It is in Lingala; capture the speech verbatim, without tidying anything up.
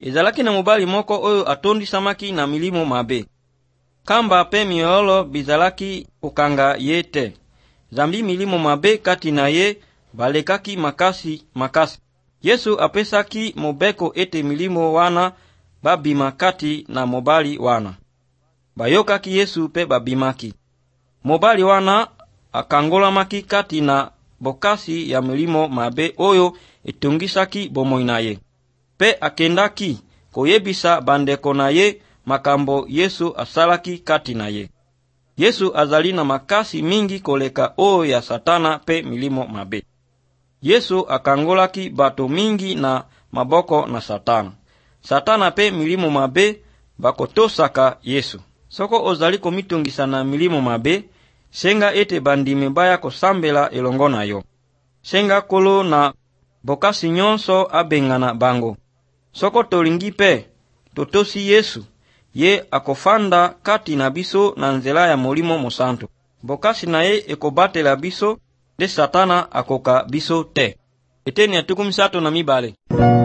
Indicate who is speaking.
Speaker 1: Ezalaki na mobali moko oyo atondisamaki na milimo mabe. Kamba pe miolo bizalaki kokanga ye te. Zambi milimo mabe kati na ye balekaki makasi makasi. Yesu apesaki mobeko ete milimo wana babima kati na mobali wana. Bayokaki Yesu pe babimaki. Mobali wana akangolamaki kati na bokasi ya milimo mabe oyo etungisaki bomoi na ye. Pe akendaki koyebisa bandeko na ye makambo Yesu asalaki kati na ye. Yesu azali na makasi mingi koleka oyo ya Satana pe milimo mabe. Yesu akangolaki bato mingi na maboko na Satana. Satana pe milimo mabe bakotosaka Yesu. Soko ozali komitungisa na milimo mabe, senga ete bandime baya kosambela elongo na yo. Senga kolo na bokasi nyonso abengana bango. Soko tolingi pe totosi Yesu, ye akofanda kati na biso na nzela ya molimo mosantu. Bokasi na ye ekobatela biso, de Satana akoka biso te. Eteni atukumisato na mibale.